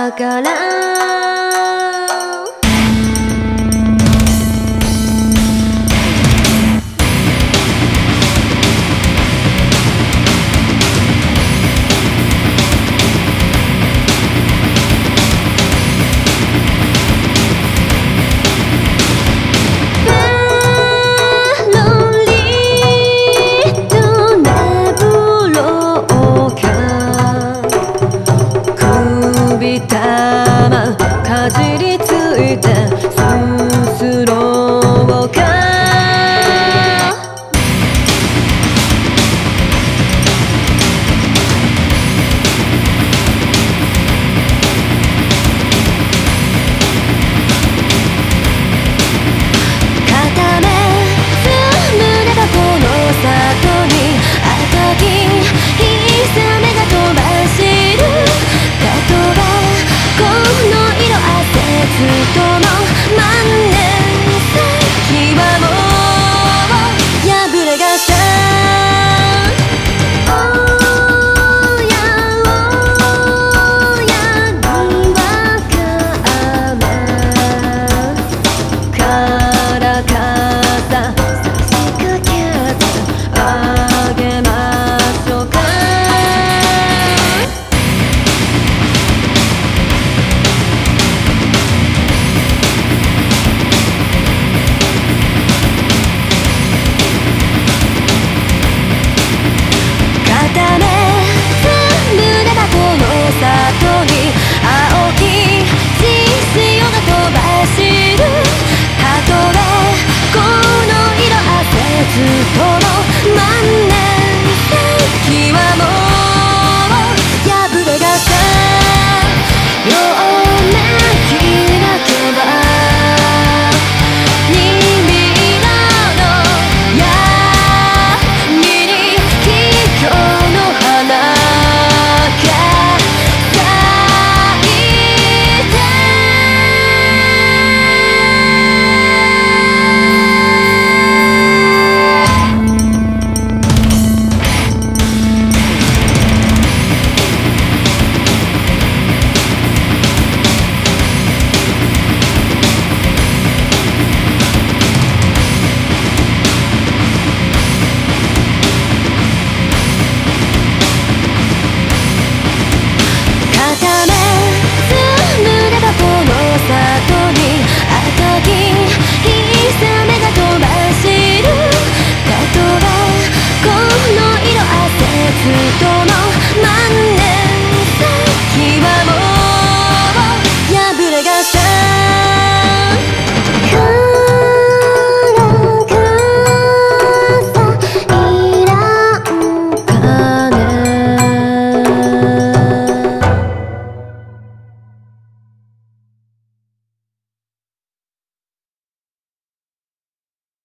だからかじりついてすすろうか片目つむればこの里に赤きひさめが飛ばしるたとえこのずっとも万年先はもう破れがしたおやおやにわか雨から傘差しかけてあげましょうかずっとも万年先はもう破れがした両目開けば虹色の闇に桔梗の花が咲いてず